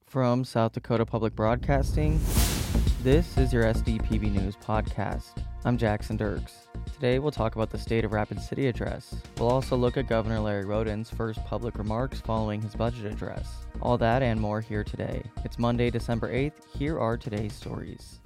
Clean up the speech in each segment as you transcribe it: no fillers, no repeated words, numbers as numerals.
From South Dakota Public Broadcasting, this is your SDPB News Podcast. I'm Jackson Dirks. Today we'll talk about the State of Rapid City address. We'll also look at Governor Larry Roden's first public remarks following his budget address. All that and more here today. It's Monday, December 8th. Here are today's stories.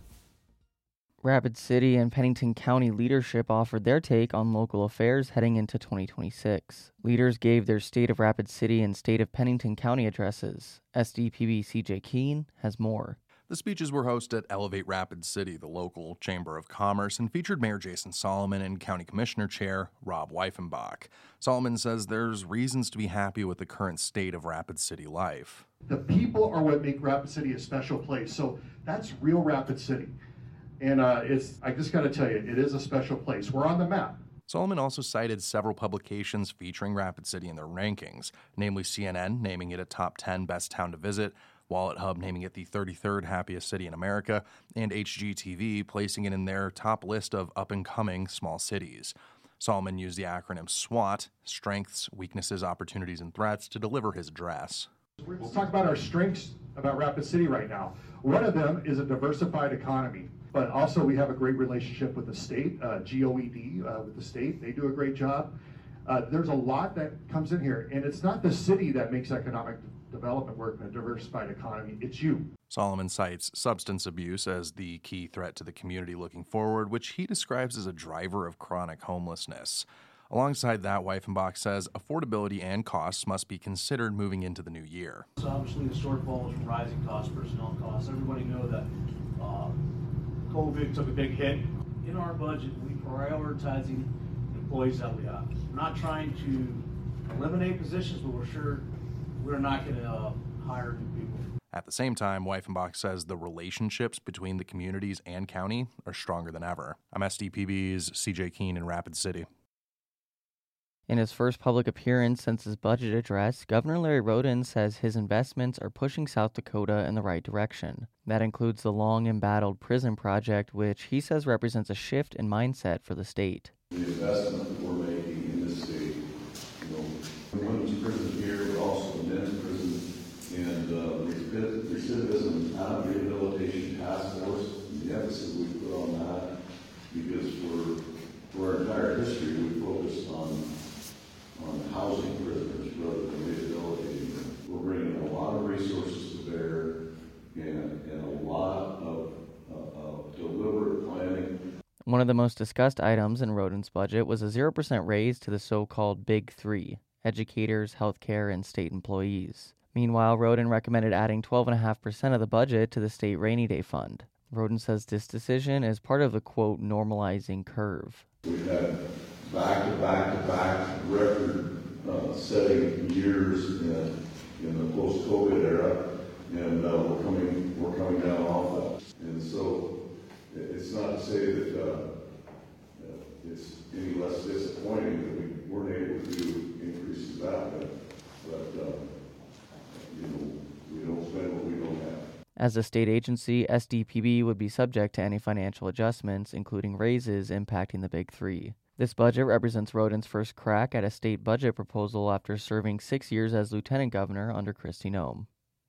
Rapid City and Pennington County leadership offered their take on local affairs heading into 2026. Leaders gave their State of Rapid City and State of Pennington County addresses. SDPB CJ Keene has more. The speeches were hosted at Elevate Rapid City, the local chamber of commerce, and featured Mayor Jason Solomon and County Commissioner Chair Rob Weifenbach. Solomon says there's reasons to be happy with the current state of Rapid City life. The people are what make Rapid City a special place, so that's real Rapid City. And I just got to tell you, it is a special place. We're on the map. Solomon also cited several publications featuring Rapid City in their rankings, namely CNN naming it a top 10 best town to visit, Wallet Hub naming it the 33rd happiest city in America, and HGTV placing it in their top list of up-and-coming small cities. Solomon used the acronym SWOT, Strengths, Weaknesses, Opportunities, and Threats, to deliver his address. Let's talk about our strengths about Rapid City right now. One of them is a diversified economy. But also we have a great relationship with the state, GOED with the state. They do a great job. There's a lot that comes in here, and it's not the city that makes economic development work in a diversified economy, it's you. Solomon cites substance abuse as the key threat to the community looking forward, which he describes as a driver of chronic homelessness. Alongside that, Weifenbach says affordability and costs must be considered moving into the new year. So obviously the shortfall is from rising costs, personnel costs. Everybody know that COVID took a big hit. In our budget, we're prioritizing the employees that we have. We're not trying to eliminate positions, but we're not going to hire new people. At the same time, Weifenbach says the relationships between the communities and county are stronger than ever. I'm SDPB's CJ Keene in Rapid City. In his first public appearance since his budget address, Governor Larry Roden says his investments are pushing South Dakota in the right direction. That includes the long-embattled prison project, which he says represents a shift in mindset for the state. The investment that we're making in this state, the women's prison here, but also the men's prison, and the recidivism and rehabilitation task force, and the emphasis we put on that, because for our entire history we focused on housing prisoners rather than rehabilitating them. We're bringing a lot of resources to bear and a lot of deliberate planning. One of the most discussed items in Roden's budget was a 0% raise to the so-called Big Three: educators, healthcare, and state employees. Meanwhile, Roden recommended adding 12.5% of the budget to the state rainy day fund. Roden says this decision is part of the, quote, normalizing curve. We've had back-to-back record-setting years in the post-COVID era, and we're coming down off that. And so it's not to say that it's any less disappointing that we weren't able to do increases that, but we don't spend what we don't have. As a state agency, SDPB would be subject to any financial adjustments, including raises impacting the Big Three. This budget represents Roden's first crack at a state budget proposal after serving 6 years as lieutenant governor under Kristi Noem.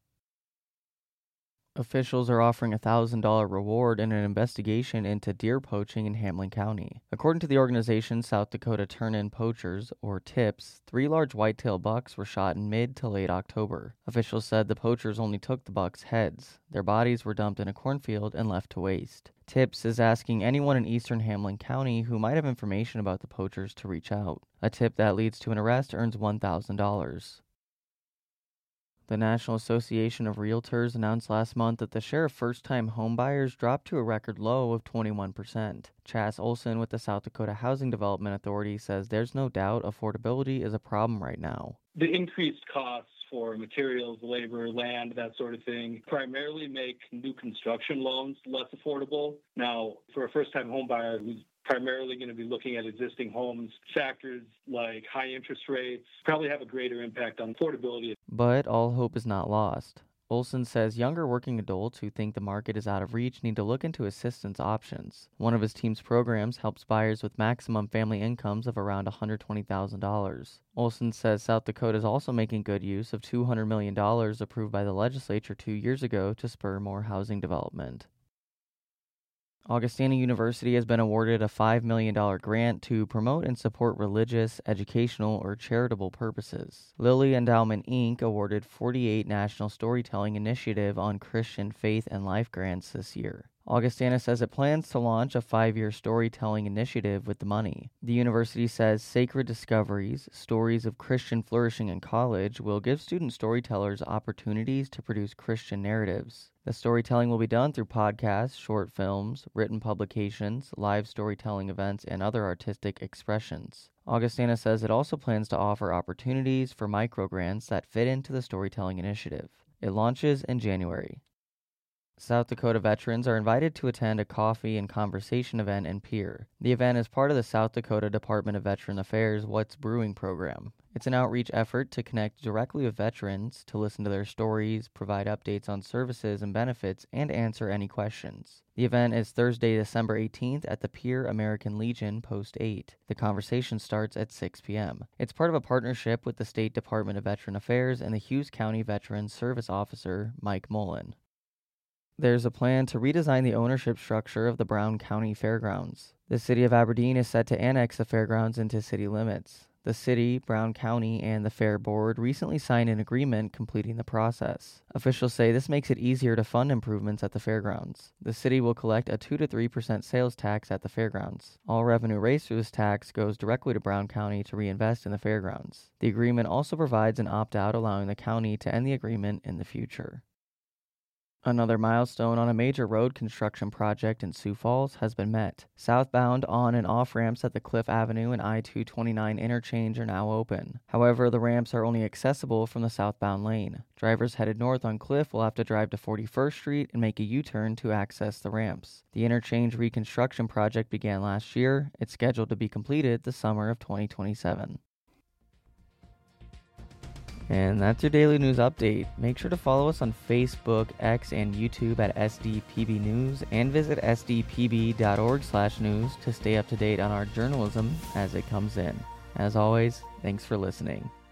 Officials are offering a $1,000 reward in an investigation into deer poaching in Hamlin County. According to the organization South Dakota Turn-In Poachers, or TIPS, 3 large whitetail bucks were shot in mid to late October. Officials said the poachers only took the bucks' heads. Their bodies were dumped in a cornfield and left to waste. TIPS is asking anyone in eastern Hamlin County who might have information about the poachers to reach out. A tip that leads to an arrest earns $1,000. The National Association of Realtors announced last month that the share of first-time homebuyers dropped to a record low of 21%. Chas Olson with the South Dakota Housing Development Authority says there's no doubt affordability is a problem right now. The increased costs for materials, labor, land, that sort of thing, primarily make new construction loans less affordable. Now, for a first-time homebuyer who's primarily going to be looking at existing homes, factors like high interest rates probably have a greater impact on affordability. But all hope is not lost. Olson says younger working adults who think the market is out of reach need to look into assistance options. One of his team's programs helps buyers with maximum family incomes of around $120,000. Olson says South Dakota is also making good use of $200 million approved by the legislature 2 years ago to spur more housing development. Augustana University has been awarded a $5 million grant to promote and support religious, educational, or charitable purposes. Lilly Endowment, Inc. awarded 48 National Storytelling Initiative on Christian Faith and Life grants this year. Augustana says it plans to launch a 5-year storytelling initiative with the money. The university says Sacred Discoveries, Stories of Christian Flourishing in College, will give student storytellers opportunities to produce Christian narratives. The storytelling will be done through podcasts, short films, written publications, live storytelling events, and other artistic expressions. Augustana says it also plans to offer opportunities for microgrants that fit into the storytelling initiative. It launches in January. South Dakota veterans are invited to attend a coffee and conversation event in Pierre. The event is part of the South Dakota Department of Veteran Affairs What's Brewing program. It's an outreach effort to connect directly with veterans, to listen to their stories, provide updates on services and benefits, and answer any questions. The event is Thursday, December 18th at the Pierre American Legion, Post 8. The conversation starts at 6 p.m. It's part of a partnership with the State Department of Veteran Affairs and the Hughes County Veterans Service Officer, Mike Mullen. There's a plan to redesign the ownership structure of the Brown County Fairgrounds. The city of Aberdeen is set to annex the fairgrounds into city limits. The city, Brown County, and the Fair Board recently signed an agreement completing the process. Officials say this makes it easier to fund improvements at the fairgrounds. The city will collect a 2 to 3% sales tax at the fairgrounds. All revenue raised through this tax goes directly to Brown County to reinvest in the fairgrounds. The agreement also provides an opt-out allowing the county to end the agreement in the future. Another milestone on a major road construction project in Sioux Falls has been met. Southbound on and off ramps at the Cliff Avenue and I-229 interchange are now open. However, the ramps are only accessible from the southbound lane. Drivers headed north on Cliff will have to drive to 41st Street and make a U-turn to access the ramps. The interchange reconstruction project began last year. It's scheduled to be completed the summer of 2027. And that's your daily news update. Make sure to follow us on Facebook, X, and YouTube at SDPB News, and visit sdpb.org/news to stay up to date on our journalism as it comes in. As always, thanks for listening.